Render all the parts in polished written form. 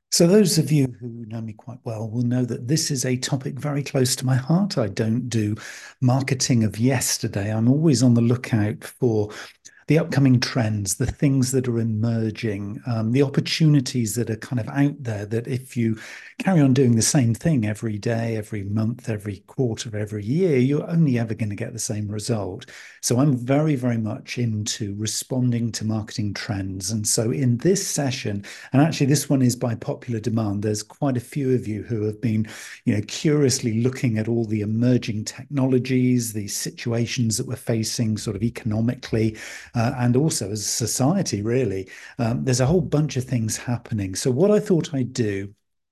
So, those of you who know me quite well will know that this is a topic very close to my heart. I don't do marketing of yesterday. I'm always on the lookout for the upcoming trends, the things that are emerging, the opportunities that are kind of out there that if you carry on doing the same thing every day, every month, every quarter, every year, you're only ever going to get the same result. So I'm very, very much into responding to marketing trends. And so in this session, and actually this one is by popular demand, there's quite a few of you who have been, curiously looking at all the emerging technologies, the situations that we're facing sort of economically, and also as a society, really. There's a whole bunch of things happening. So, what I thought I'd do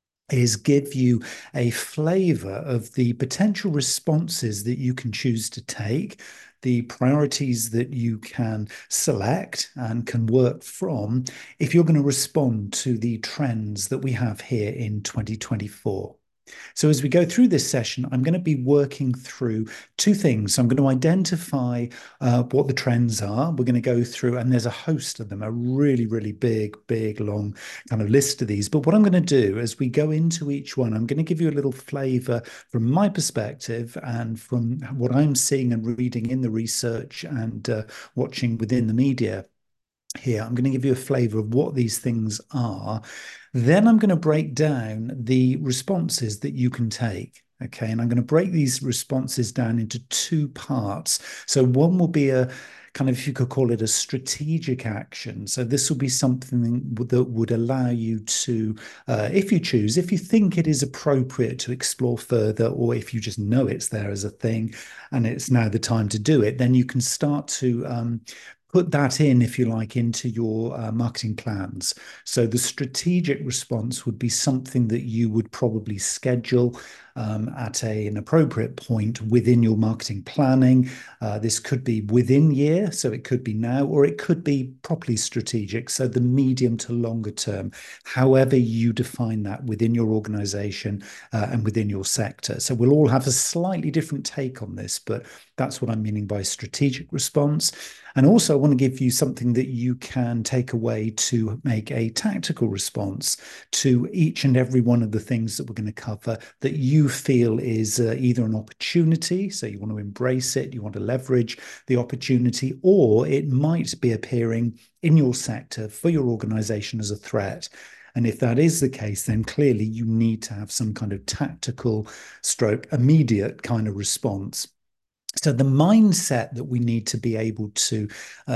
is give you a flavor of the potential responses that you can choose to take, the priorities that you can select and can work from if you're going to respond to the trends that we have here in 2024. So, as we go through this session, I'm going to be working through two things. I'm going to identify what the trends are. We're going to go through, and there's a host of them, a really, really big, big, long kind of list of these. But what I'm going to do as we go into each one, I'm going to give you a little flavor from my perspective and from what I'm seeing and reading in the research and watching within the media here. I'm going to give you a flavor of what these things are. Then I'm going to break down the responses that you can take. Okay. And I'm going to break these responses down into two parts. So one will be a kind of, if you could call it a strategic action. So this will be something that would allow you to, if you choose, if you think it is appropriate to explore further, or if you just know it's there as a thing and it's now the time to do it, then you can start to put that in, if you like, into your marketing plans. So the strategic response would be something that you would probably schedule at an appropriate point within your marketing planning. This could be within year, so it could be now, or it could be properly strategic, so the medium to longer term, however you define that within your organization and within your sector. So we'll all have a slightly different take on this, but that's what I'm meaning by strategic response. And also, I want to give you something that you can take away to make a tactical response to each and every one of the things that we're going to cover that you feel is either an opportunity, so you want to embrace it, you want to leverage the opportunity, or it might be appearing in your sector for your organization as a threat. And if that is the case, then clearly you need to have some kind of tactical stroke, immediate kind of response. So the mindset that we need to be able to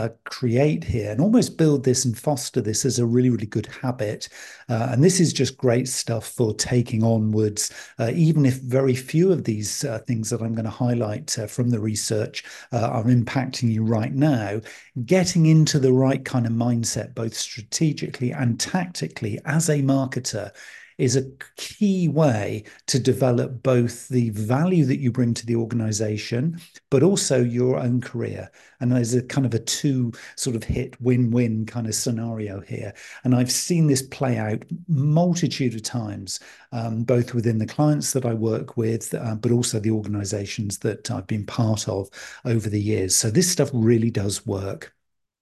create here and almost build this and foster this as a really, really good habit. And this is just great stuff for taking onwards, even if very few of these things that I'm going to highlight from the research are impacting you right now. Getting into the right kind of mindset, both strategically and tactically as a marketer, is a key way to develop both the value that you bring to the organization, but also your own career. And there's a kind of a two sort of hit win-win kind of scenario here. And I've seen this play out multitude of times, both within the clients that I work with, but also the organizations that I've been part of over the years. So this stuff really does work.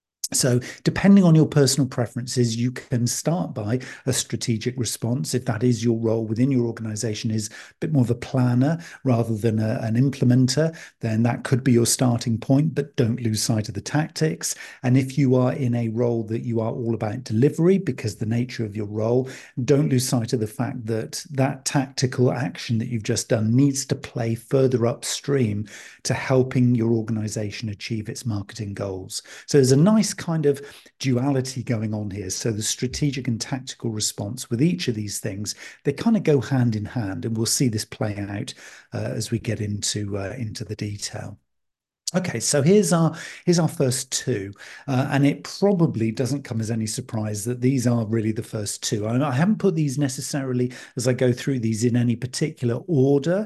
So, depending on your personal preferences, you can start by a strategic response. If that is your role within your organization, is a bit more of a planner rather than an implementer, then that could be your starting point. But don't lose sight of the tactics. And if you are in a role that you are all about delivery, because the nature of your role, don't lose sight of the fact that that tactical action that you've just done needs to play further upstream to helping your organization achieve its marketing goals. So, there's a nice kind of duality going on here. So the strategic and tactical response with each of these things, they kind of go hand in hand, and we'll see this play out as we get into the detail. Okay, so here's our first two, and it probably doesn't come as any surprise that these are really the first two. I haven't put these necessarily as I go through these in any particular order,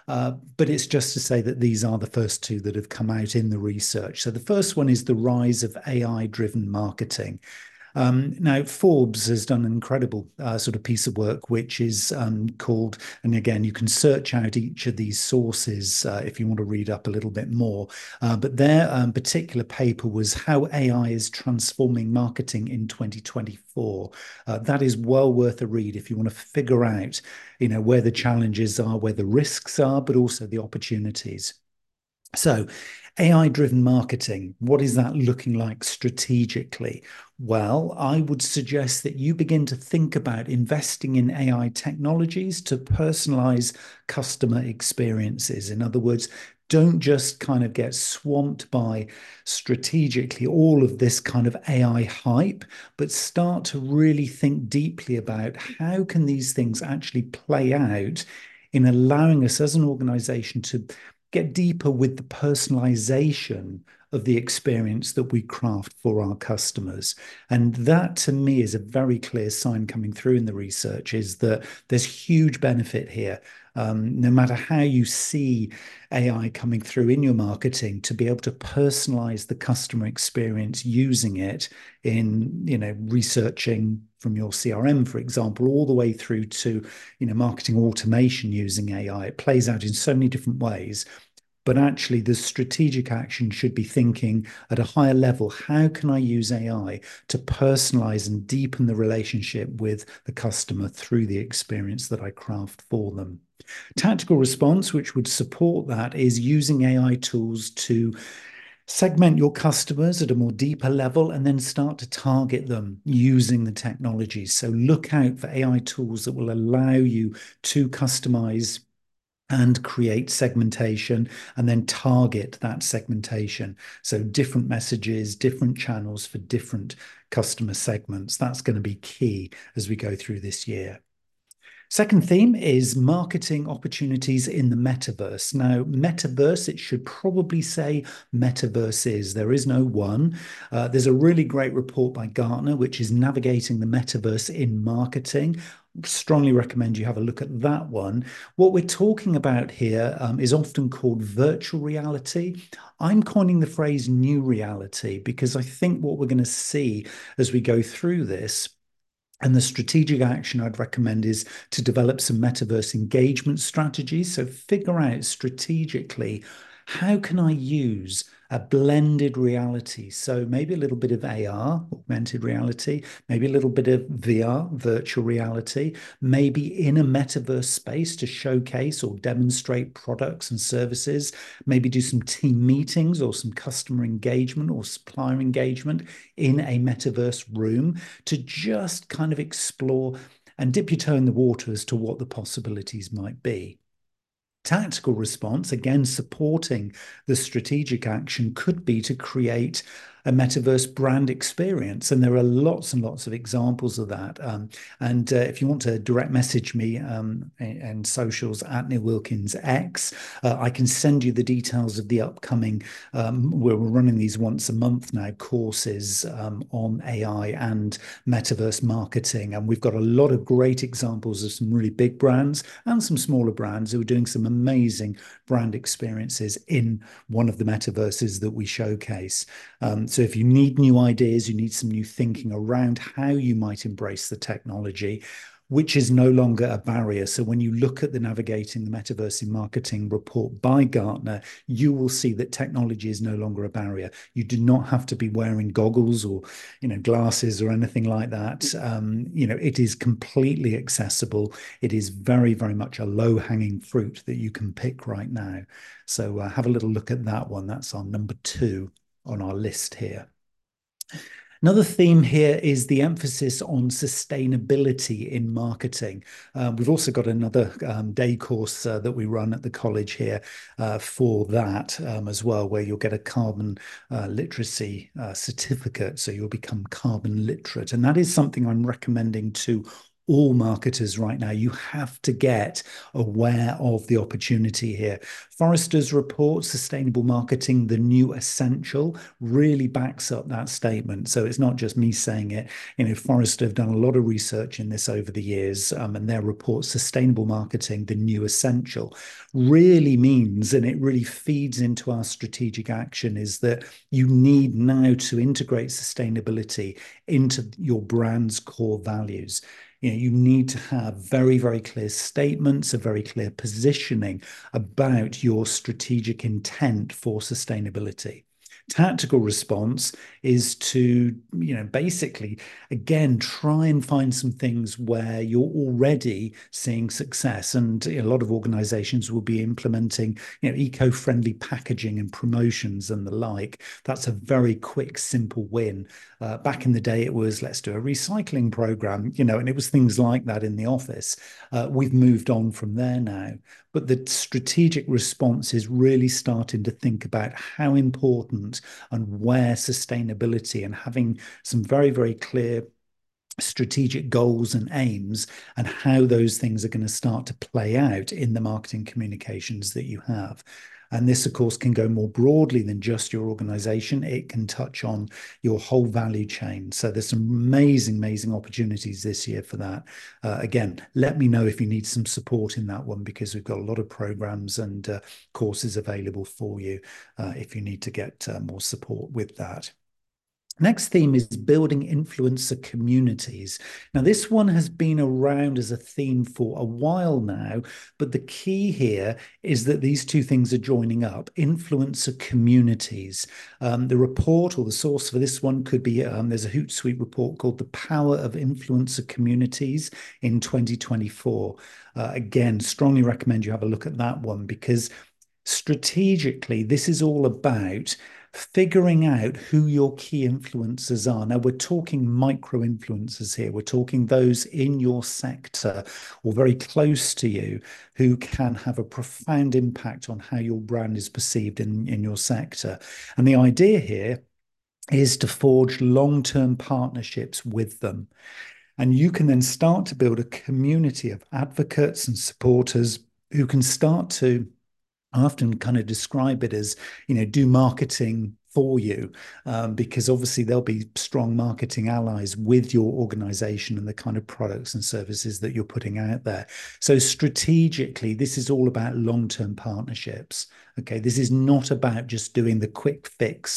but it's just to say that these are the first two that have come out in the research. So the first one is the rise of AI-driven marketing. Now, Forbes has done an incredible sort of piece of work, which is called, and again, you can search out each of these sources if you want to read up a little bit more. But their particular paper was How AI is Transforming Marketing in 2024. That is well worth a read if you want to figure out, where the challenges are, where the risks are, but also the opportunities. So, AI-driven marketing, what is that looking like strategically? Well, I would suggest that you begin to think about investing in AI technologies to personalize customer experiences. In other words, don't just kind of get swamped by strategically all of this kind of AI hype, but start to really think deeply about how can these things actually play out in allowing us as an organization to get deeper with the personalization of the experience that we craft for our customers. And that to me is a very clear sign coming through in the research is that there's huge benefit here. No matter how you see AI coming through in your marketing, to be able to personalize the customer experience using it in, researching from your CRM, for example, all the way through to, marketing automation using AI. It plays out in so many different ways. But actually, the strategic action should be thinking at a higher level, how can I use AI to personalize and deepen the relationship with the customer through the experience that I craft for them? Tactical response, which would support that, is using AI tools to segment your customers at a more deeper level and then start to target them using the technology. So look out for AI tools that will allow you to customize and create segmentation and then target that segmentation. So different messages, different channels for different customer segments. That's going to be key as we go through this year. Second theme is marketing opportunities in the metaverse. Now, metaverse, it should probably say metaverses. There is no one. There's a really great report by Gartner, which is navigating the metaverse in marketing. Strongly recommend you have a look at that one. What we're talking about here is often called virtual reality. I'm coining the phrase new reality because I think what we're going to see as we go through this and the strategic action I'd recommend is to develop some metaverse engagement strategies. So figure out strategically, how can I use a blended reality? So maybe a little bit of AR, augmented reality, maybe a little bit of VR, virtual reality, maybe in a metaverse space to showcase or demonstrate products and services, maybe do some team meetings or some customer engagement or supplier engagement in a metaverse room to just kind of explore and dip your toe in the water as to what the possibilities might be. Tactical response, again, supporting the strategic action, could be to create a metaverse brand experience. And there are lots and lots of examples of that. And if you want to direct message me and socials at Neil Wilkins X, I can send you the details of the upcoming, we're running these once a month now, courses on AI and metaverse marketing. And we've got a lot of great examples of some really big brands and some smaller brands who are doing some amazing brand experiences in one of the metaverses that we showcase. So if you need new ideas, you need some new thinking around how you might embrace the technology, which is no longer a barrier. So when you look at the Navigating the Metaverse in Marketing report by Gartner, you will see that technology is no longer a barrier. You do not have to be wearing goggles or, glasses or anything like that. It is completely accessible. It is very, very much a low-hanging fruit that you can pick right now. So have a little look at that one. That's our number 2 on our list here. Another theme here is the emphasis on sustainability in marketing. We've also got another day course that we run at the college here for that as well, where you'll get a carbon literacy certificate. So you'll become carbon literate. And that is something I'm recommending to all marketers right now. You have to get aware of the opportunity here. Forrester's report, Sustainable Marketing, the New Essential, really backs up that statement. So it's not just me saying it. Forrester have done a lot of research in this over the years, and their report, Sustainable Marketing, the New Essential, really means, and it really feeds into our strategic action, is that you need now to integrate sustainability into your brand's core values. You need to have very, very clear statements, a very clear positioning about your strategic intent for sustainability. Tactical response is to, basically, again, try and find some things where you're already seeing success. And a lot of organizations will be implementing, eco-friendly packaging and promotions and the like. That's a very quick, simple win. Back in the day, it was let's do a recycling program, and it was things like that in the office. We've moved on from there now. But the strategic response is really starting to think about how important and where sustainability and having some very, very clear strategic goals and aims and how those things are going to start to play out in the marketing communications that you have. And this, of course, can go more broadly than just your organization. It can touch on your whole value chain. So there's some amazing, amazing opportunities this year for that. Again, let me know if you need some support in that one, because we've got a lot of programs and courses available for you if you need to get more support with that. Next theme is building influencer communities. Now, this one has been around as a theme for a while now, but the key here is that these two things are joining up. Influencer communities. The report or the source for this one could be, there's a Hootsuite report called The Power of Influencer Communities in 2024. Again, strongly recommend you have a look at that one, because strategically, this is all about figuring out who your key influencers are. Now, we're talking micro influencers here. We're talking those in your sector or very close to you who can have a profound impact on how your brand is perceived in your sector. And the idea here is to forge long-term partnerships with them. And you can then start to build a community of advocates and supporters who can start to, I often kind of describe it as, do marketing for you, because obviously there'll be strong marketing allies with your organization and the kind of products and services that you're putting out there. So strategically, this is all about long-term partnerships. Okay, this is not about just doing the quick fix.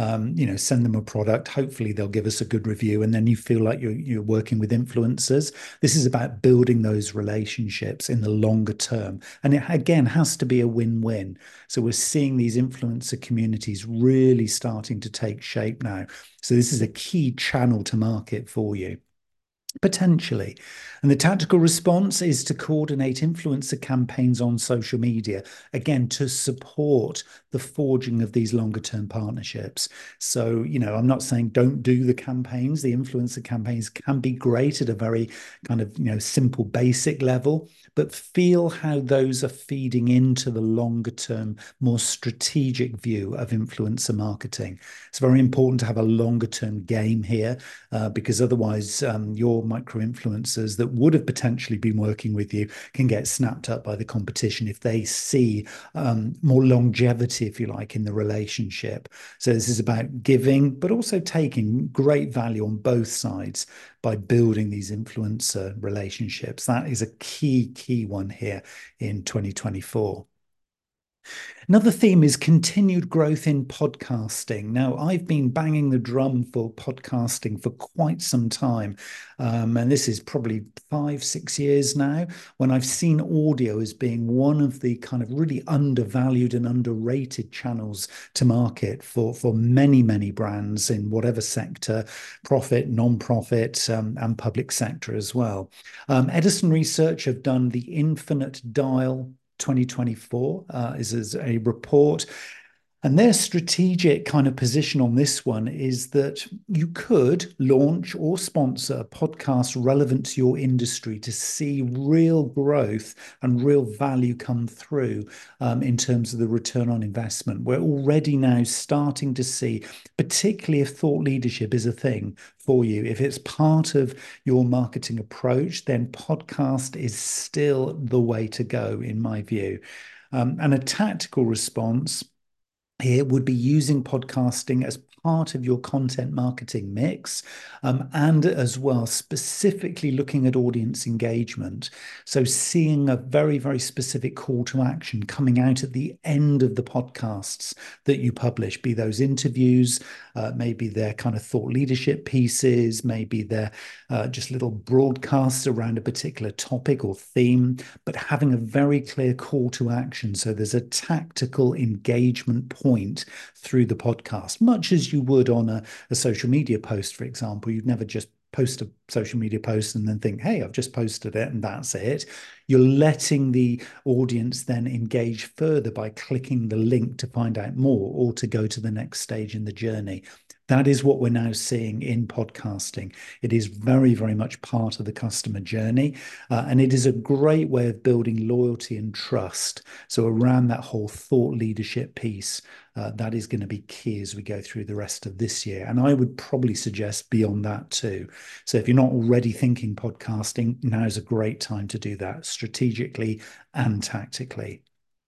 Send them a product. Hopefully, they'll give us a good review, and then you feel like you're working with influencers. This is about building those relationships in the longer term, and it again has to be a win-win. So we're seeing these influencer communities really starting to take shape now. So this is a key channel to market for you. Potentially. And the tactical response is to coordinate influencer campaigns on social media, again, to support the forging of these longer term partnerships. So, I'm not saying don't do the campaigns. The influencer campaigns can be great at a very kind of, simple, basic level, but feel how those are feeding into the longer term, more strategic view of influencer marketing. It's very important to have a longer term game here, because otherwise your micro influencers that would have potentially been working with you can get snapped up by the competition if they see more longevity, if you like, in the relationship. So this is about giving, but also taking great value on both sides by building these influencer relationships. That is a key one here in 2024. Another theme is continued growth in podcasting. Now, I've been banging the drum for podcasting for quite some time. And this is probably 5-6 years now, when I've seen audio as being one of the kind of really undervalued and underrated channels to market for many, many brands in whatever sector, profit, non-profit, and public sector as well. Edison Research have done the Infinite Dial 2024 is a report. And their strategic kind of position on this one is that you could launch or sponsor a podcast relevant to your industry to see real growth and real value come through in terms of the return on investment. We're already now starting to see, particularly if thought leadership is a thing for you, if it's part of your marketing approach, then podcast is still the way to go, in my view. And a tactical response here would be using podcasting as part of your content marketing mix, and as well specifically looking at audience engagement. So seeing a very, very specific call to action coming out at the end of the podcasts that you publish, be those interviews, maybe they're kind of thought leadership pieces, maybe they're just little broadcasts around a particular topic or theme, but having a very clear call to action. So there's a tactical engagement point through the podcast, much as you would on a social media post, for example. You'd never just post a social media post and then think, hey, I've just posted it and that's it. You're letting the audience then engage further by clicking the link to find out more or to go to the next stage in the journey. That is what we're now seeing in podcasting. It is very, very much part of the customer journey, and it is a great way of building loyalty and trust. So around that whole thought leadership piece, that is going to be key as we go through the rest of this year. And I would probably suggest beyond that too. So if you're not already thinking podcasting, now is a great time to do that strategically and tactically.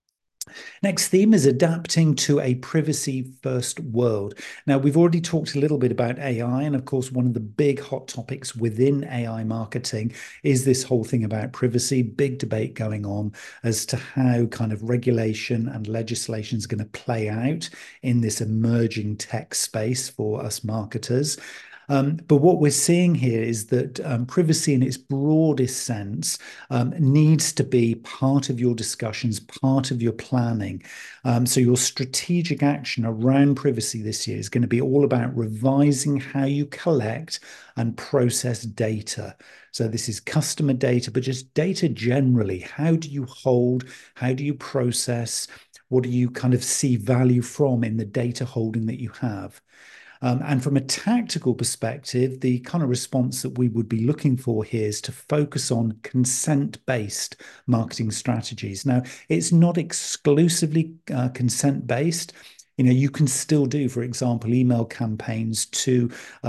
Next theme is adapting to a privacy first world. Now, we've already talked a little bit about AI, and of course, one of the big hot topics within AI marketing is this whole thing about privacy. Big debate going on as to how kind of regulation and legislation is going to play out in this emerging tech space for us marketers. But what we're seeing here is that privacy in its broadest sense needs to be part of your discussions, part of your planning. So your strategic action around privacy this year is going to be all about revising how you collect and process data. So this is customer data, but just data generally. How do you hold? How do you process? What do you kind of see value from in the data holding that you have? And from a tactical perspective, the kind of response that we would be looking for here is to focus on consent-based marketing strategies. Now, it's not exclusively consent-based. You know, you can still do, for example, email campaigns to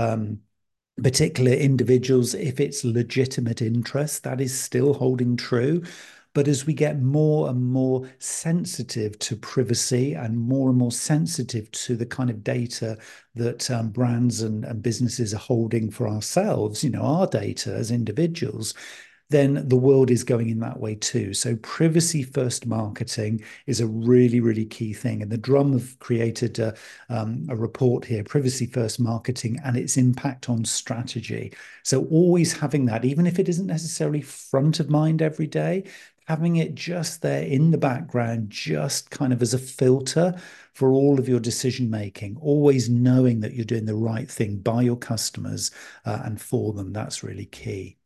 particular individuals if it's legitimate interest. That is still holding true. But as we get more and more sensitive to privacy and more sensitive to the kind of data that brands and businesses are holding for ourselves, you know, our data as individuals, then the world is going in that way too. So privacy first marketing is a really, really key thing. And the Drum have created a report here, privacy first marketing and its impact on strategy. So always having that, even if it isn't necessarily front of mind every day, having it just there in the background, just kind of as a filter for all of your decision making, always knowing that you're doing the right thing by your customers and for them. That's really key.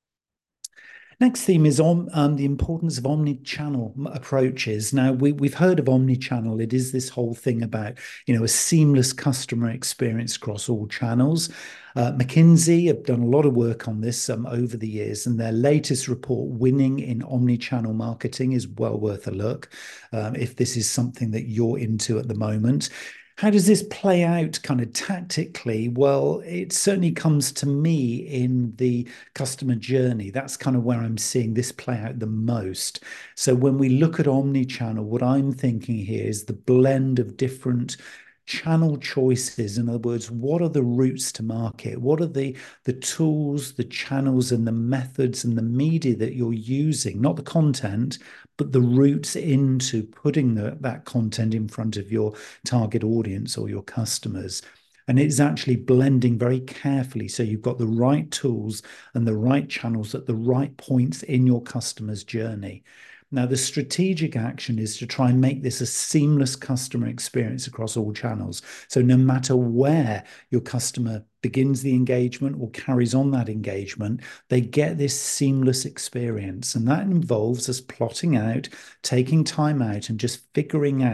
Next theme is on the importance of omni-channel approaches. Now, we've heard of omni-channel. It is this whole thing about, you know, a seamless customer experience across all channels. McKinsey have done a lot of work on this over the years, and their latest report, Winning in Omni-Channel Marketing, is well worth a look if this is something that you're into at the moment. How does this play out kind of tactically? Well, it certainly comes to me in the customer journey. That's kind of where I'm seeing this play out the most. So when we look at omni-channel, what I'm thinking here is the blend of different channel choices. In other words, what are the routes to market? What are the tools, the channels, and the methods and the media that you're using? Not the content, but the routes into putting that content in front of your target audience or your customers. And it's actually blending very carefully. So you've got the right tools and the right channels at the right points in your customer's journey. Now, the strategic action is to try and make this a seamless customer experience across all channels. So no matter where your customer begins the engagement or carries on that engagement, they get this seamless experience. And that involves us plotting out, taking time out, and just figuring out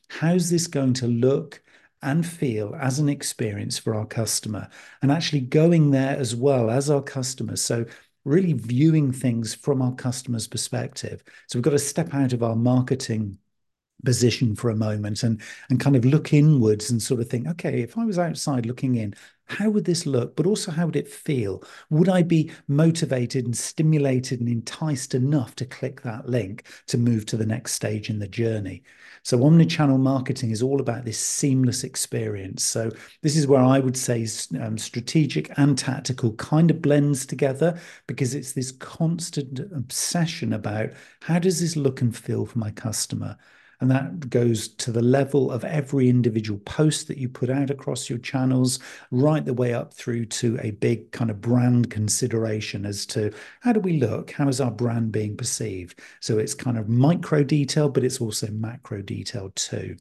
How's this going to look and feel as an experience for our customer? And actually going there as well as our customers. So really viewing things from our customer's perspective. So we've got to step out of our marketing position for a moment and kind of look inwards and sort of think, okay, if I was outside looking in, how would this look? But also, how would it feel? Would I be motivated and stimulated and enticed enough to click that link to move to the next stage in the journey? So, omnichannel marketing is all about this seamless experience. So, this is where I would say strategic and tactical kind of blends together because it's this constant obsession about how does this look and feel for my customer? And that goes to the level of every individual post that you put out across your channels, right the way up through to a big kind of brand consideration as to how do we look? How is our brand being perceived? So it's kind of micro detail, but it's also macro detail too.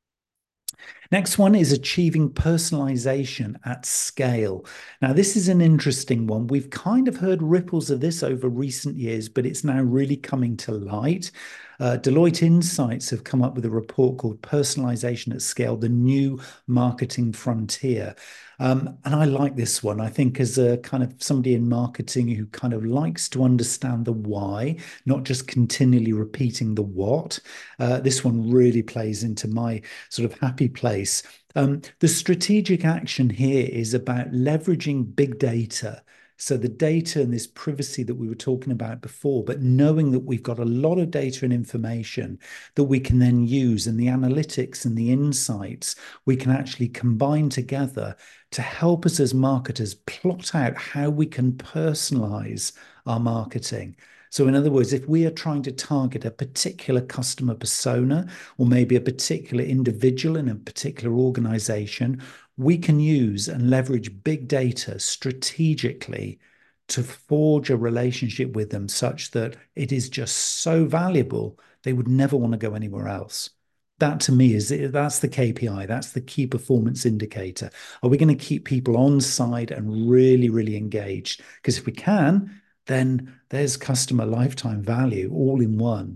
Next one is achieving personalization at scale. Now, this is an interesting one. We've kind of heard ripples of this over recent years, but it's now really coming to light. Deloitte Insights have come up with a report called Personalization at Scale, the New Marketing Frontier. And I like this one. I think as a kind of somebody in marketing who kind of likes to understand the why, not just continually repeating the what, this one really plays into my sort of happy place. The strategic action here is about leveraging big data. So the data and this privacy that we were talking about before, but knowing that we've got a lot of data and information that we can then use, and the analytics and the insights we can actually combine together to help us as marketers plot out how we can personalize our marketing. So, in other words, if we are trying to target a particular customer persona or maybe a particular individual in a particular organization, we can use and leverage big data strategically to forge a relationship with them such that it is just so valuable they would never want to go anywhere else. That to me is that's the KPI, that's the key performance indicator. Are we going to keep people on side and really, really engaged? Because if we can, then there's customer lifetime value all in one.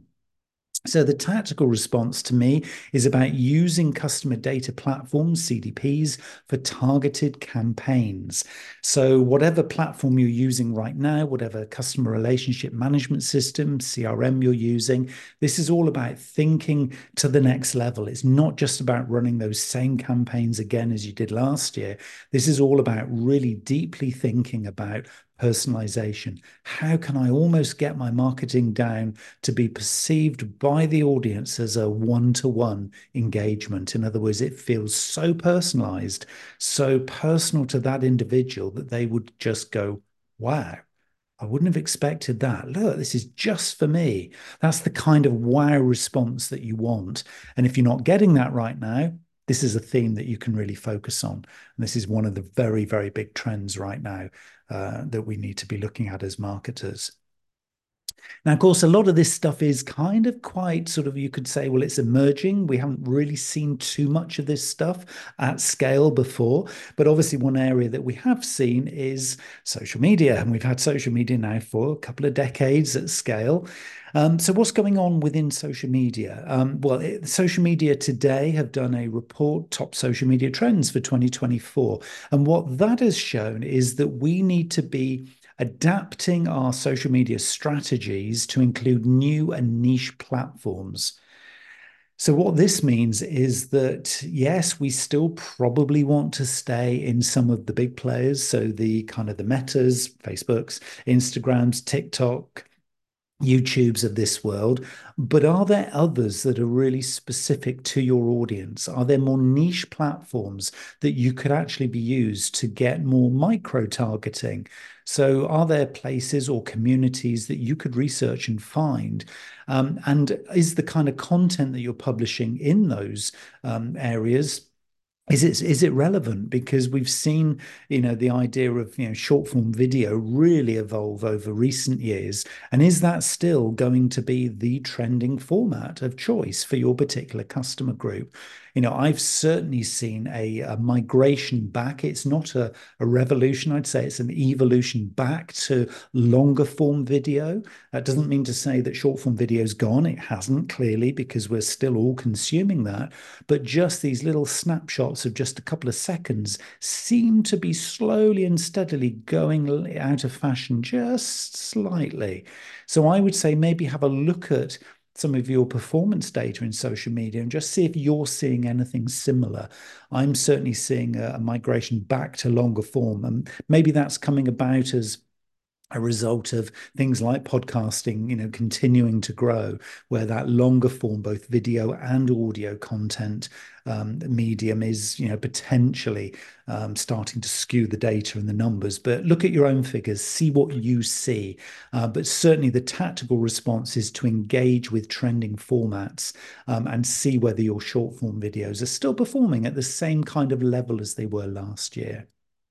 So the tactical response to me is about using customer data platforms, CDPs, for targeted campaigns. So whatever platform you're using right now, whatever customer relationship management system, CRM you're using, this is all about thinking to the next level. It's not just about running those same campaigns again as you did last year. This is all about really deeply thinking about personalization. How can I almost get my marketing down to be perceived by the audience as a one-to-one engagement? In other words, it feels so personalized, so personal to that individual that they would just go, wow, I wouldn't have expected that. Look, this is just for me. That's the kind of wow response that you want. And if you're not getting that right now, this is a theme that you can really focus on. And this is one of the very, very big trends right now that we need to be looking at as marketers. Now, of course, a lot of this stuff is kind of quite sort of, you could say, well, it's emerging. We haven't really seen too much of this stuff at scale before. But obviously, one area that we have seen is social media. And we've had social media now for a couple of decades at scale. So what's going on within social media? Social media today have done a report, Top Social Media Trends for 2024. And what that has shown is that we need to be adapting our social media strategies to include new and niche platforms. So what this means is that, yes, we still probably want to stay in some of the big players. So the kind of the Metas, Facebooks, Instagrams, TikTok, YouTubes of this world, but are there others that are really specific to your audience? Are there more niche platforms that you could actually be used to get more micro targeting? So are there places or communities that you could research and find? And is the kind of content that you're publishing in those areas, is it relevant? Because we've seen, the idea of, short form video really evolve over recent years. And is that still going to be the trending format of choice for your particular customer group? I've certainly seen a migration back. It's not a revolution. I'd say it's an evolution back to longer form video. That doesn't mean to say that short form video is gone. It hasn't, clearly, because we're still all consuming that. But just these little snapshots of just a couple of seconds seem to be slowly and steadily going out of fashion just slightly. So I would say maybe have a look at some of your performance data in social media and just see if you're seeing anything similar. I'm certainly seeing a migration back to longer form, and maybe that's coming about as a result of things like podcasting, continuing to grow, where that longer form, both video and audio content medium is, potentially starting to skew the data and the numbers. But look at your own figures, see what you see. But certainly the tactical response is to engage with trending formats and see whether your short form videos are still performing at the same kind of level as they were last year.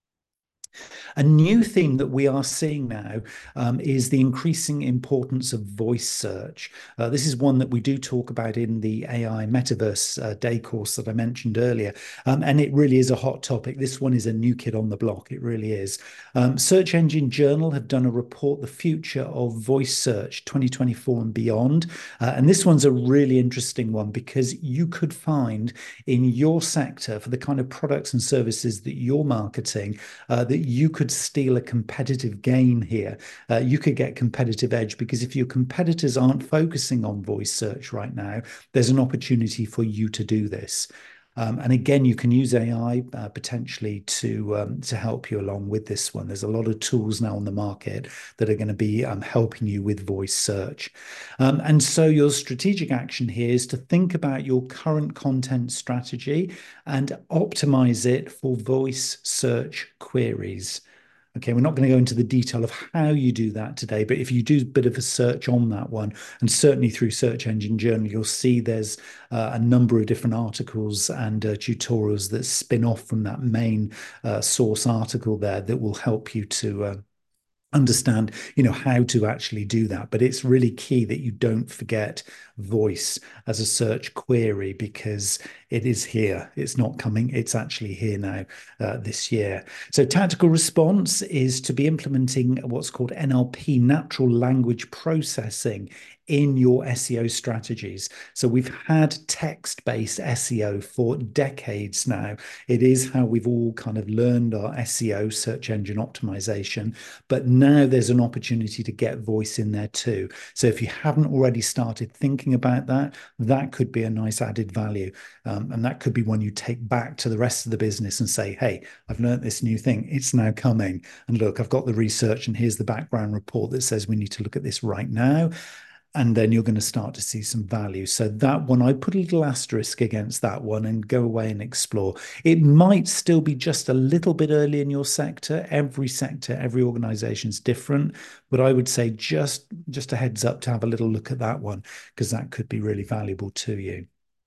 A new theme that we are seeing now is the increasing importance of voice search. This is one that we do talk about in the AI Metaverse Day course that I mentioned earlier. And it really is a hot topic. This one is a new kid on the block. It really is. Search Engine Journal have done a report, The Future of Voice Search 2024 and Beyond. And this one's a really interesting one because you could find in your sector, for the kind of products and services that you're marketing, that you could steal a competitive gain here. You could get competitive edge because if your competitors aren't focusing on voice search right now, there's an opportunity for you to do this. And again, you can use AI potentially to help you along with this one. There's a lot of tools now on the market that are going to be helping you with voice search. And so your strategic action here is to think about your current content strategy and optimize it for voice search queries. Okay, we're not going to go into the detail of how you do that today, but if you do a bit of a search on that one, and certainly through Search Engine Journal, you'll see there's a number of different articles and tutorials that spin off from that main source article there that will help you to understand, how to actually do that. But it's really key that you don't forget voice as a search query because it is here. It's not coming. It's actually here now this year. So tactical response is to be implementing what's called NLP, natural language processing, in your SEO strategies. So we've had text-based SEO for decades now. It is how we've all kind of learned our SEO, search engine optimization, but now there's an opportunity to get voice in there too. So if you haven't already started thinking about that, that could be a nice added value. And that could be one you take back to the rest of the business and say, hey, I've learned this new thing. It's now coming. And look, I've got the research and here's the background report that says we need to look at this right now. And then you're going to start to see some value. So that one, I put a little asterisk against that one and go away and explore. It might still be just a little bit early in your sector. Every sector, every organization is different. But I would say just a heads up to have a little look at that one, because that could be really valuable to you.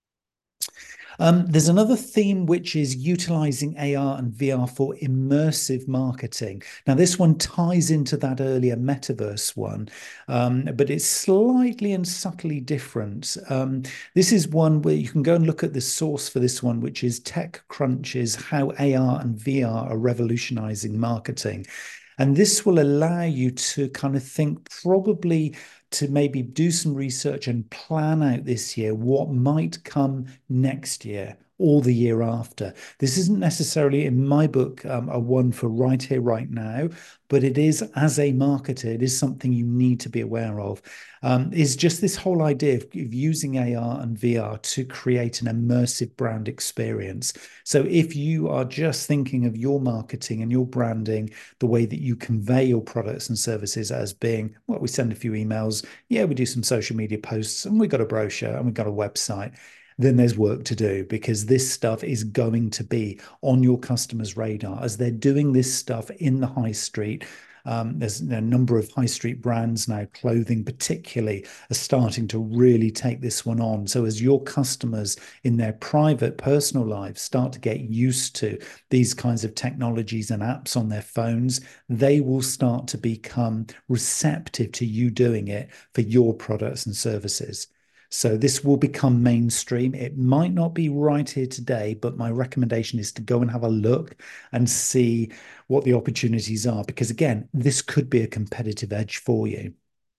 There's another theme which is utilizing AR and VR for immersive marketing. Now, this one ties into that earlier metaverse one, but it's slightly and subtly different. This is one where you can go and look at the source for this one, which is TechCrunch's How AR and VR are Revolutionizing Marketing. And this will allow you to kind of think probably to maybe do some research and plan out this year what might come next year or the year after. This isn't necessarily, in my book, a one for right here, right now, but it is, as a marketer, it is something you need to be aware of. Is just this whole idea of using AR and VR to create an immersive brand experience. So if you are just thinking of your marketing and your branding, the way that you convey your products and services as being, well, we send a few emails, yeah, we do some social media posts, and we got a brochure and we got a website, then there's work to do because this stuff is going to be on your customers' radar as they're doing this stuff in the high street. There's a number of high street brands now, clothing particularly, are starting to really take this one on. So as your customers in their private personal lives start to get used to these kinds of technologies and apps on their phones, they will start to become receptive to you doing it for your products and services. So this will become mainstream. It might not be right here today, but my recommendation is to go and have a look and see what the opportunities are, because again, this could be a competitive edge for you.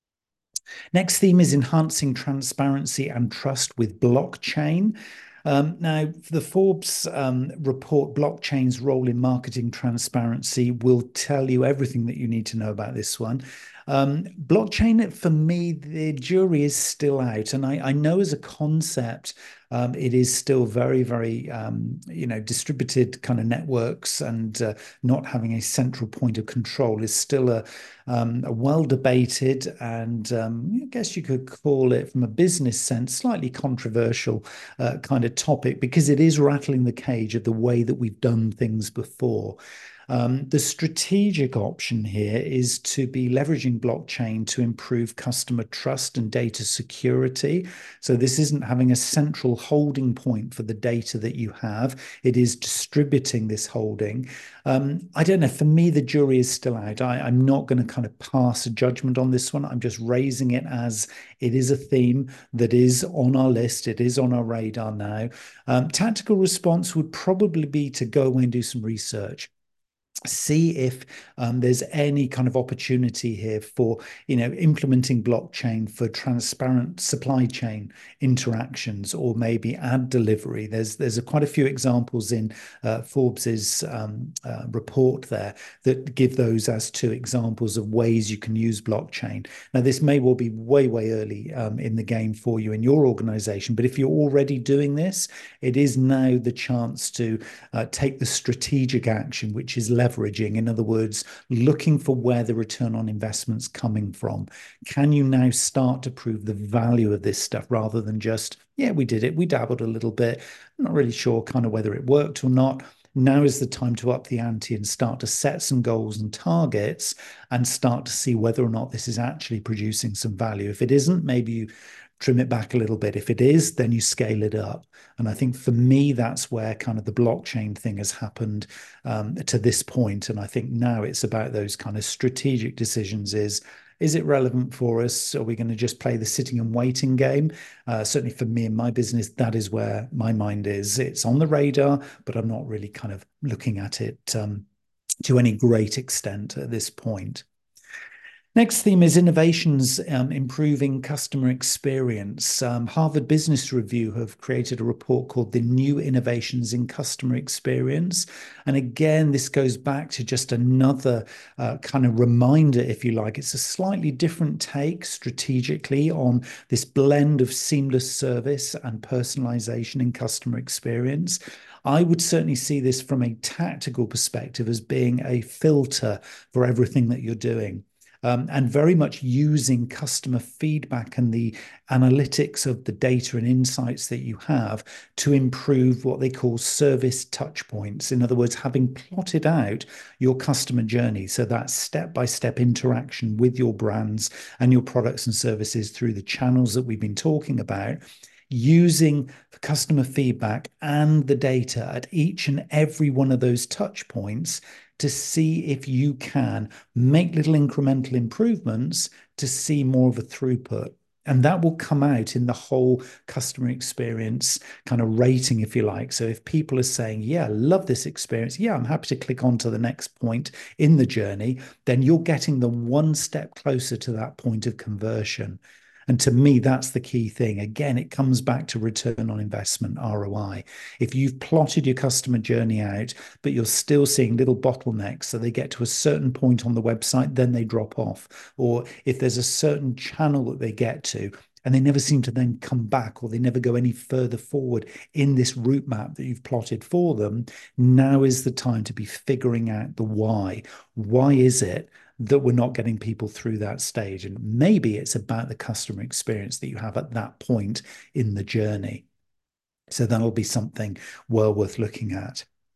Next theme is enhancing transparency and trust with blockchain. Now, the Forbes report, Blockchain's Role in Marketing Transparency, will tell you everything that you need to know about this one. Blockchain, for me, the jury is still out. And I know as a concept, it is still very, very, distributed kind of networks, and not having a central point of control is still a well debated and I guess you could call it, from a business sense, slightly controversial kind of topic, because it is rattling the cage of the way that we've done things before. The strategic option here is to be leveraging blockchain to improve customer trust and data security. So this isn't having a central holding point for the data that you have. It is distributing this holding. I don't know. For me, the jury is still out. I'm not going to kind of pass a judgment on this one. I'm just raising it as it is a theme that is on our list. It is on our radar now. Tactical response would probably be to go away and do some research, see if there's any kind of opportunity here for implementing blockchain for transparent supply chain interactions, or maybe ad delivery. There's quite a few examples in Forbes's report there that give those as two examples of ways you can use blockchain. Now, this may well be way early in the game for you in your organization, but if you're already doing this, it is now the chance to take the strategic action, which is leveraging. In other words, looking for where the return on investment's coming from. Can you now start to prove the value of this stuff, rather than just, yeah, we did it, we dabbled a little bit, I'm not really sure kind of whether it worked or not. Now is the time to up the ante and start to set some goals and targets, and start to see whether or not this is actually producing some value. If it isn't, maybe you trim it back a little bit. If it is, then you scale it up. And I think for me, that's where kind of the blockchain thing has happened to this point. And I think now it's about those kind of strategic decisions. Is it relevant for us? Are we going to just play the sitting and waiting game? Certainly for me and my business, that is where my mind is. It's on the radar, but I'm not really kind of looking at it to any great extent at this point. Next theme is innovations, improving customer experience. Harvard Business Review have created a report called The New Innovations in Customer Experience. And again, this goes back to just another kind of reminder, if you like. It's a slightly different take strategically on this blend of seamless service and personalization in customer experience. I would certainly see this from a tactical perspective as being a filter for everything that you're doing. And very much using customer feedback and the analytics of the data and insights that you have to improve what they call service touch points. In other words, having plotted out your customer journey, so that step-by-step interaction with your brands and your products and services through the channels that we've been talking about, using customer feedback and the data at each and every one of those touch points to see if you can make little incremental improvements to see more of a throughput. And that will come out in the whole customer experience kind of rating, if you like. So if people are saying, yeah, I love this experience, yeah, I'm happy to click on to the next point in the journey, then you're getting them one step closer to that point of conversion. And to me, that's the key thing. Again, it comes back to return on investment, ROI. If you've plotted your customer journey out, but you're still seeing little bottlenecks, so they get to a certain point on the website, then they drop off. Or if there's a certain channel that they get to, and they never seem to then come back, or they never go any further forward in this route map that you've plotted for them, now is the time to be figuring out the why. Why is it that we're not getting people through that stage? And maybe it's about the customer experience that you have at that point in the journey. So that'll be something well worth looking at.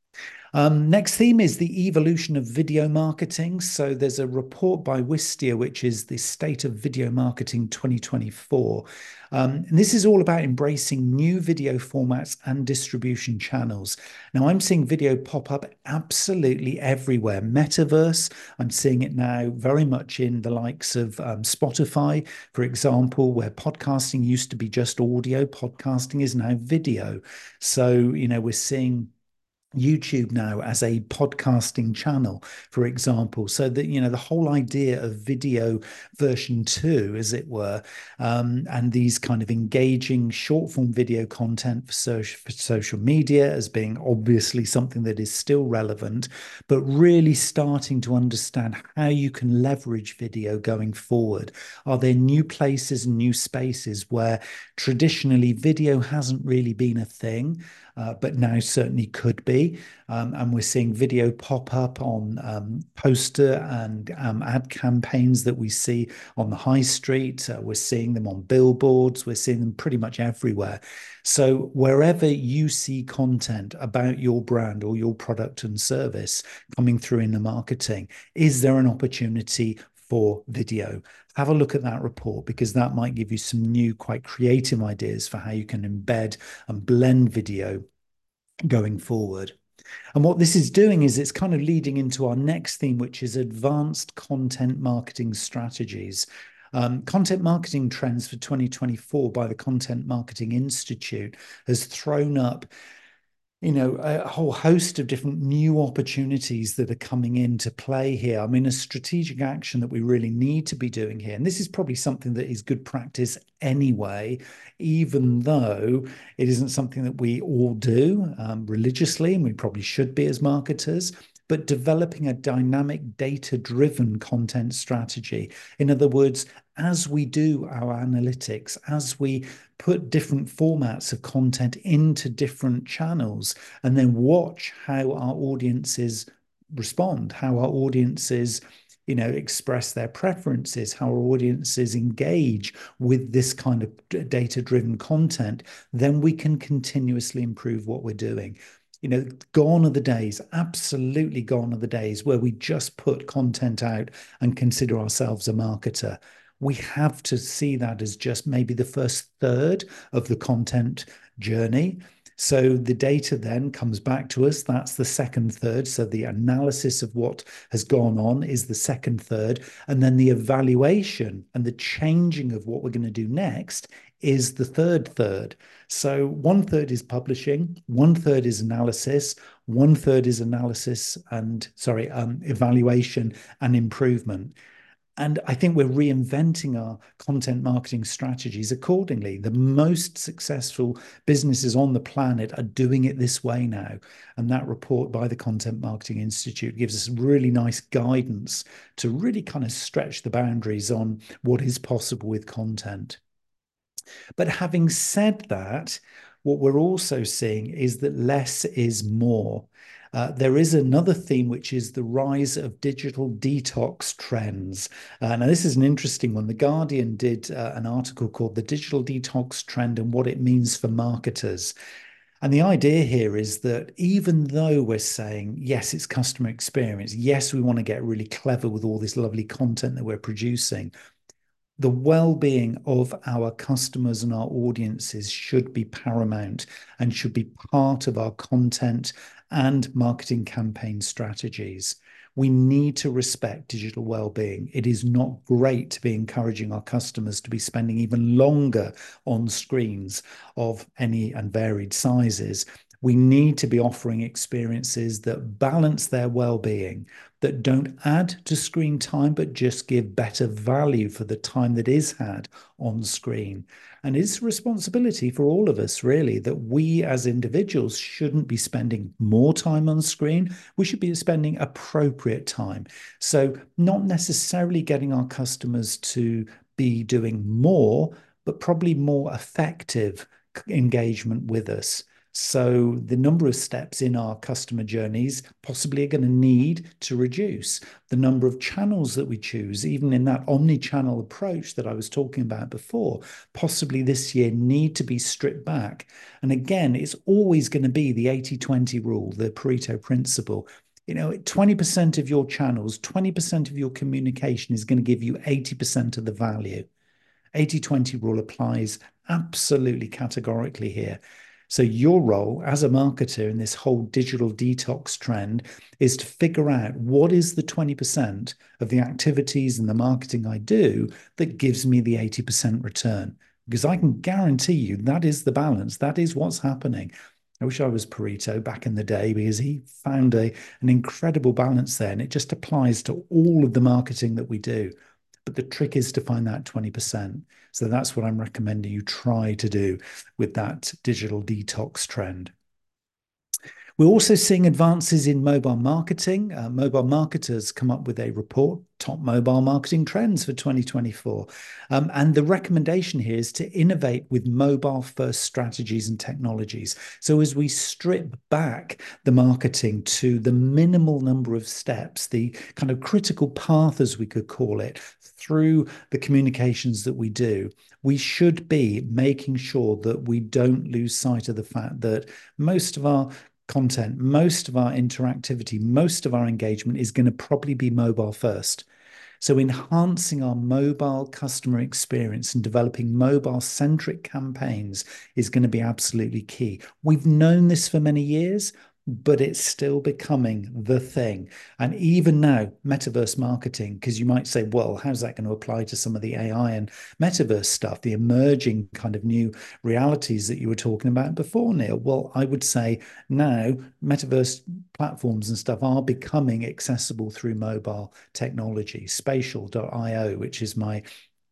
Next theme is the evolution of video marketing. So there's a report by Wistia, which is the State of Video Marketing 2024. And this is all about embracing new video formats and distribution channels. Now, I'm seeing video pop up absolutely everywhere. Metaverse, I'm seeing it now very much in the likes of Spotify, for example, where podcasting used to be just audio, podcasting is now video. So, we're seeing YouTube now as a podcasting channel, for example, so that the whole idea of video version 2, as it were, and these kind of engaging short form video content for social media as being obviously something that is still relevant, but really starting to understand how you can leverage video going forward. Are there new places and new spaces where traditionally video hasn't really been a thing? But now certainly could be. And we're seeing video pop up on poster and ad campaigns that we see on the high street. We're seeing them on billboards. We're seeing them pretty much everywhere. So wherever you see content about your brand or your product and service coming through in the marketing, is there an opportunity for video? Have a look at that report, because that might give you some new, quite creative ideas for how you can embed and blend video going forward. And what this is doing is it's kind of leading into our next theme, which is advanced content marketing strategies. Content marketing trends for 2024 by the Content Marketing Institute has thrown up a whole host of different new opportunities that are coming into play here. I mean, a strategic action that we really need to be doing here. And this is probably something that is good practice anyway, even though it isn't something that we all do religiously, and we probably should be as marketers. But developing a dynamic data-driven content strategy. In other words, as we do our analytics, as we put different formats of content into different channels, and then watch how our audiences respond, how our audiences express their preferences, how our audiences engage with this kind of data-driven content, then we can continuously improve what we're doing. Gone are the days, absolutely gone are the days where we just put content out and consider ourselves a marketer. We have to see that as just maybe the first third of the content journey. So the data then comes back to us. That's the second third. So the analysis of what has gone on is the second third. And then the evaluation and the changing of what we're going to do next is the third third. So one third is publishing, one third is analysis, one third is evaluation and improvement. And I think we're reinventing our content marketing strategies accordingly. The most successful businesses on the planet are doing it this way now. And that report by the Content Marketing Institute gives us really nice guidance to really kind of stretch the boundaries on what is possible with content. But having said that, what we're also seeing is that less is more. There is another theme, which is the rise of digital detox trends. Now, this is an interesting one. The Guardian did an article called The Digital Detox Trend and What It Means for Marketers. And the idea here is that even though we're saying, yes, it's customer experience, yes, we want to get really clever with all this lovely content that we're producing, the well-being of our customers and our audiences should be paramount and should be part of our content and marketing campaign strategies. We need to respect digital well-being. It is not great to be encouraging our customers to be spending even longer on screens of any and varied sizes. We need to be offering experiences that balance their well-being, that don't add to screen time, but just give better value for the time that is had on screen. And it's a responsibility for all of us, really, that we as individuals shouldn't be spending more time on screen. We should be spending appropriate time. So not necessarily getting our customers to be doing more, but probably more effective engagement with us. So the number of steps in our customer journeys possibly are going to need to reduce. The number of channels that we choose, even in that omni-channel approach that I was talking about before, possibly this year need to be stripped back. And again, it's always going to be the 80-20 rule, the Pareto principle. 20% of your channels, 20% of your communication is going to give you 80% of the value. 80-20 rule applies absolutely categorically here. So your role as a marketer in this whole digital detox trend is to figure out what is the 20% of the activities and the marketing I do that gives me the 80% return. Because I can guarantee you that is the balance. That is what's happening. I wish I was Pareto back in the day because he found an incredible balance there, and it just applies to all of the marketing that we do. But the trick is to find that 20%. So that's what I'm recommending you try to do with that digital detox trend. We're also seeing advances in mobile marketing. Mobile marketers come up with a report, Top Mobile Marketing Trends for 2024. And the recommendation here is to innovate with mobile-first strategies and technologies. So as we strip back the marketing to the minimal number of steps, the kind of critical path, as we could call it, through the communications that we do, we should be making sure that we don't lose sight of the fact that most of our content, most of our interactivity, most of our engagement is going to probably be mobile first. So enhancing our mobile customer experience and developing mobile-centric campaigns is going to be absolutely key. We've known this for many years, but it's still becoming the thing. And even now, metaverse marketing, because you might say, well, how's that going to apply to some of the AI and metaverse stuff, the emerging kind of new realities that you were talking about before, Neil? Well, I would say now metaverse platforms and stuff are becoming accessible through mobile technology. Spatial.io, which is my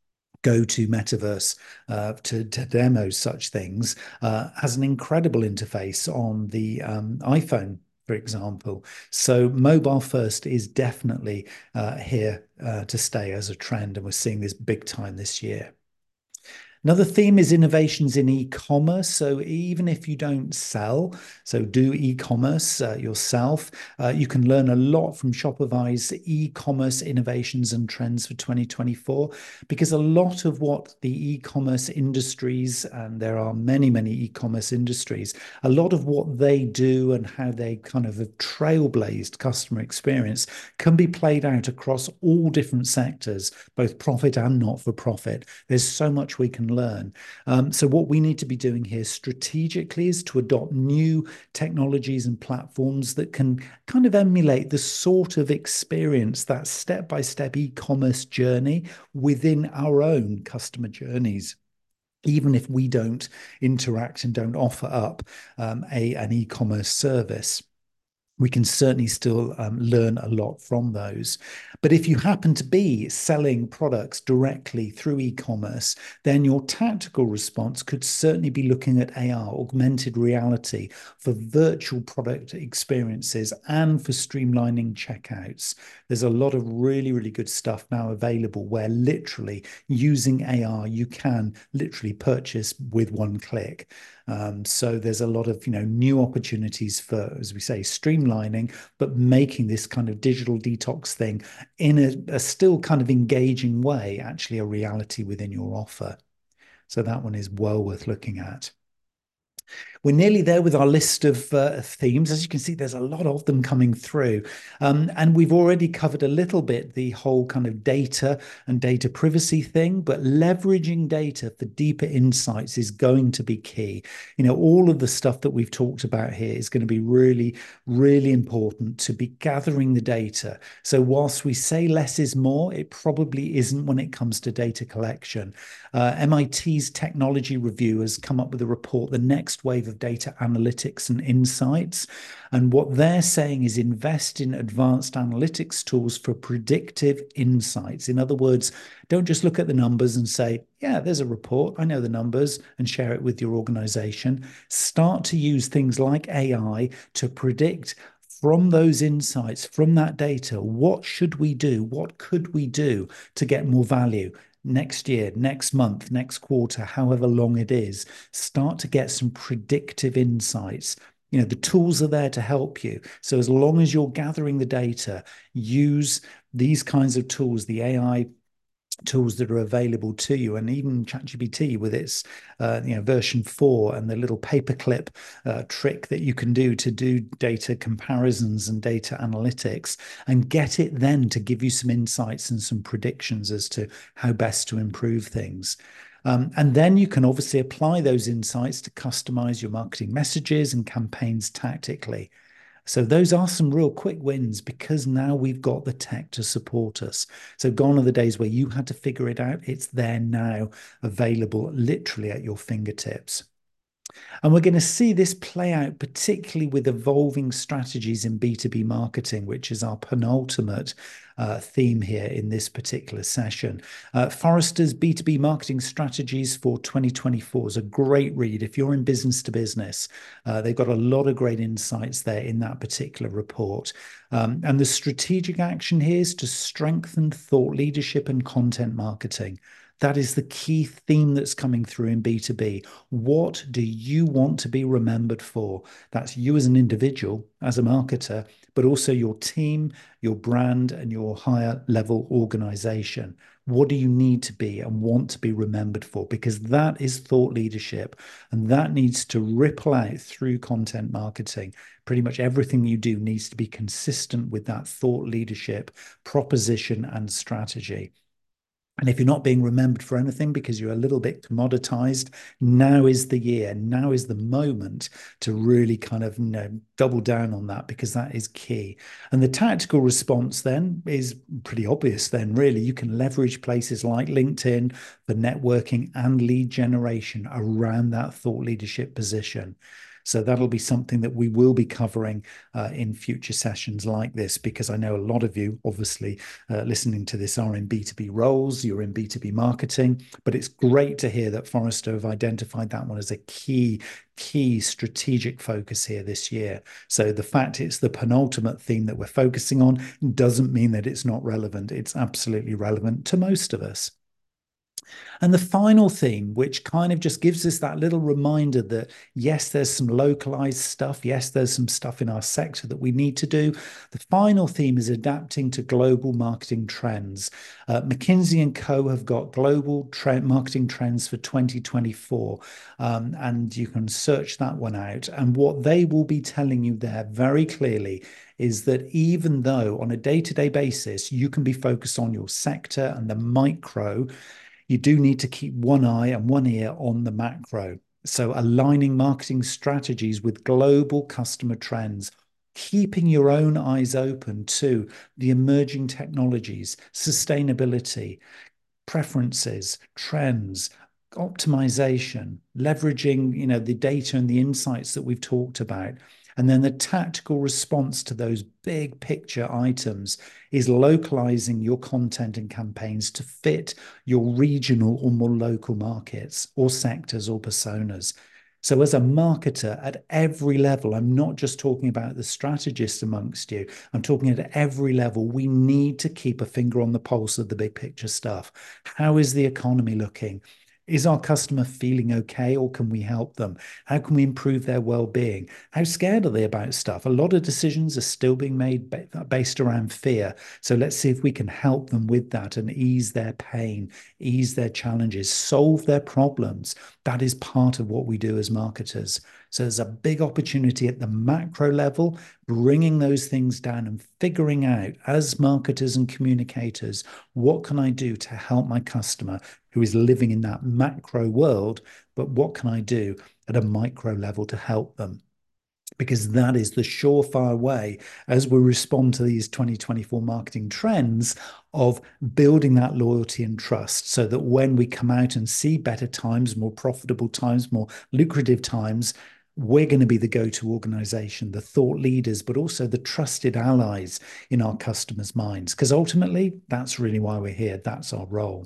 go-to metaverse to demo such things, has an incredible interface on the iPhone, for example. So mobile first is definitely here to stay as a trend, and we're seeing this big time this year. Another theme is innovations in e-commerce. So even if you don't sell, so do e-commerce yourself, you can learn a lot from Shopify's e-commerce innovations and trends for 2024, because a lot of what the e-commerce industries, and there are many, many e-commerce industries, a lot of what they do and how they kind of have trailblazed customer experience can be played out across all different sectors, both profit and not for profit. There's so much we can learn. So what we need to be doing here strategically is to adopt new technologies and platforms that can kind of emulate the sort of experience, that step-by-step e-commerce journey within our own customer journeys, even if we don't interact and don't offer up an e-commerce service. We can certainly still learn a lot from those. But if you happen to be selling products directly through e-commerce, then your tactical response could certainly be looking at AR, augmented reality, for virtual product experiences and for streamlining checkouts. There's a lot of really, really good stuff now available where literally using AR, you can literally purchase with one click. So there's a lot of new opportunities for, as we say, streamlining, but making this kind of digital detox thing in a still kind of engaging way, actually a reality within your offer. So that one is well worth looking at. We're nearly there with our list of themes. As you can see, there's a lot of them coming through. And we've already covered a little bit the whole kind of data and data privacy thing, but leveraging data for deeper insights is going to be key. All of the stuff that we've talked about here is going to be really, really important to be gathering the data. So whilst we say less is more, it probably isn't when it comes to data collection. MIT's technology review has come up with a report, the next wave of data analytics and insights. And what they're saying is invest in advanced analytics tools for predictive insights. In other words, don't just look at the numbers and say, yeah, there's a report, I know the numbers, and share it with your organization. Start to use things like AI to predict from those insights, from that data, what should we do? What could we do to get more value? next year, next month, next quarter, however long it is, start to get some predictive insights. The tools are there to help you. So as long as you're gathering the data, use these kinds of tools, the AI tools that are available to you, and even ChatGPT with its version 4 and the little paperclip trick that you can do data comparisons and data analytics, and get it then to give you some insights and some predictions as to how best to improve things. And then you can obviously apply those insights to customize your marketing messages and campaigns tactically. So those are some real quick wins because now we've got the tech to support us. So gone are the days where you had to figure it out. It's there now, available literally at your fingertips. And we're going to see this play out, particularly with evolving strategies in B2B marketing, which is our penultimate theme here in this particular session. Forrester's B2B Marketing Strategies for 2024 is a great read. If you're in business to business, they've got a lot of great insights there in that particular report. And the strategic action here is to strengthen thought leadership and content marketing. That is the key theme that's coming through in B2B. What do you want to be remembered for? That's you as an individual, as a marketer, but also your team, your brand, and your higher level organization. What do you need to be and want to be remembered for? Because that is thought leadership, and that needs to ripple out through content marketing. Pretty much everything you do needs to be consistent with that thought leadership, proposition, and strategy. And if you're not being remembered for anything because you're a little bit commoditized, now is the year, now is the moment to really kind of double down on that, because that is key. And the tactical response then is pretty obvious then, really. You can leverage places like LinkedIn for networking and lead generation around that thought leadership position. So that'll be something that we will be covering in future sessions like this, because I know a lot of you, obviously, listening to this are in B2B roles, you're in B2B marketing, but it's great to hear that Forrester have identified that one as a key strategic focus here this year. So the fact it's the penultimate theme that we're focusing on doesn't mean that it's not relevant. It's absolutely relevant to most of us. And the final theme, which kind of just gives us that little reminder that, yes, there's some localized stuff. Yes, there's some stuff in our sector that we need to do. The final theme is adapting to global marketing trends. McKinsey & Co. have got global marketing trends for 2024, and you can search that one out. And what they will be telling you there very clearly is that even though on a day-to-day basis, you can be focused on your sector and the micro, you do need to keep one eye and one ear on the macro. So aligning marketing strategies with global customer trends, keeping your own eyes open to the emerging technologies, sustainability, preferences, trends, optimization, leveraging, the data and the insights that we've talked about. And then the tactical response to those big picture items is localizing your content and campaigns to fit your regional or more local markets or sectors or personas. So as a marketer at every level, I'm not just talking about the strategists amongst you, I'm talking at every level, we need to keep a finger on the pulse of the big picture stuff. How is the economy looking? Is our customer feeling okay, or can we help them? How can we improve their well-being? How scared are they about stuff? A lot of decisions are still being made based around fear. So let's see if we can help them with that and ease their pain, ease their challenges, solve their problems. That is part of what we do as marketers. So there's a big opportunity at the macro level, bringing those things down and figuring out, as marketers and communicators, what can I do to help my customer who is living in that macro world, but what can I do at a micro level to help them? Because that is the surefire way, as we respond to these 2024 marketing trends, of building that loyalty and trust, so that when we come out and see better times, more profitable times, more lucrative times, we're going to be the go-to organization, the thought leaders, but also the trusted allies in our customers' minds. Because ultimately, that's really why we're here. That's our role.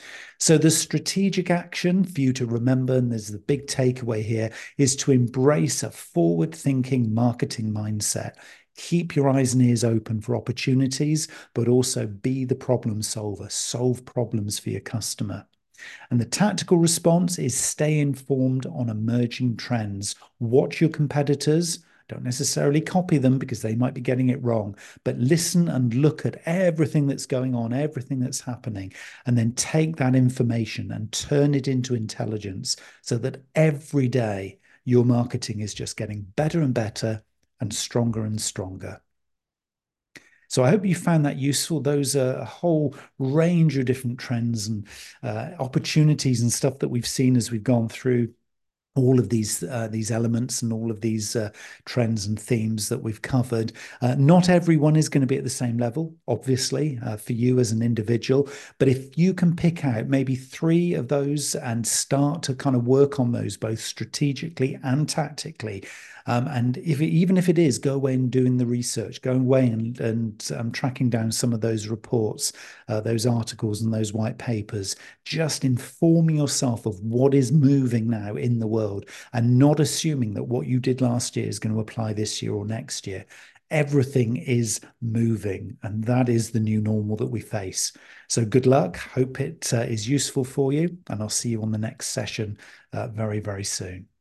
So the strategic action for you to remember, and there's the big takeaway here, is to embrace a forward-thinking marketing mindset. Keep your eyes and ears open for opportunities, but also be the problem solver. Solve problems for your customer. And the tactical response is stay informed on emerging trends. Watch your competitors. Don't necessarily copy them because they might be getting it wrong, but listen and look at everything that's going on, everything that's happening, and then take that information and turn it into intelligence so that every day your marketing is just getting better and better and stronger. So I hope you found that useful. Those are a whole range of different trends and opportunities and stuff that we've seen as we've gone through all of these elements and all of these trends and themes that we've covered. Not everyone is going to be at the same level, obviously, for you as an individual. But if you can pick out maybe three of those and start to kind of work on those both strategically and tactically, and even if it is, go away and doing the research, go away and tracking down some of those reports, those articles and those white papers, just informing yourself of what is moving now in the world and not assuming that what you did last year is going to apply this year or next year. Everything is moving, and that is the new normal that we face. So good luck. Hope it is useful for you, and I'll see you on the next session very, very soon.